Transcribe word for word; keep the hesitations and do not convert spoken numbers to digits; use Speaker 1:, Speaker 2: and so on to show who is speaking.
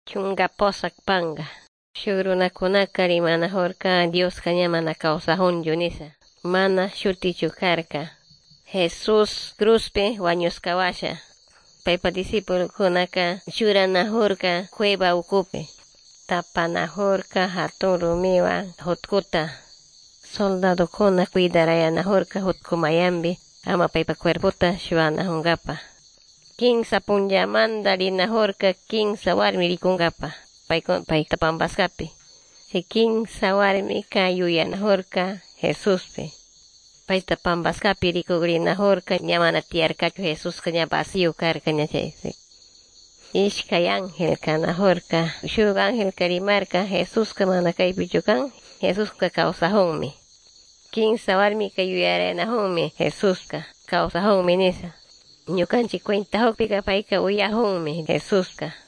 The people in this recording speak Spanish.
Speaker 1: Chunga posak panga. Shurunakunaka rimanajurka Dios kañamana kawsahunchu nisa. Mana shutichu karka. Jesús cruzpe wañuskawasha. Paypa discípulukunaka shuranajurka cueva ukupi. Tapanajurka hatun rumiwan hutkuta. Soldadokuna cuidarayanajurka hutkumayambi ama paypa cuerpota shuwanajungapa. Kinsa punllamanta rinajurka kinsa warmi rikunkapa. Payku payta pambaskapi. Si kinsa warmika yuyanajurka Jesuspi. Payta pambaskapi rikukrinajurka ñamana tiyarkachu Jesuska ña vacío karka ña chaysi. Ishkay ángel kanajurka. Shuk ángel karimarka Jesuska mana kaypichu kan. Jesuska kawsahunmi. Kinsa warmika yuyaranahunmi Jesuska kawsahunmi nisa. Ñukanchik cuenta hukpika payka uyahunmi Jesuska.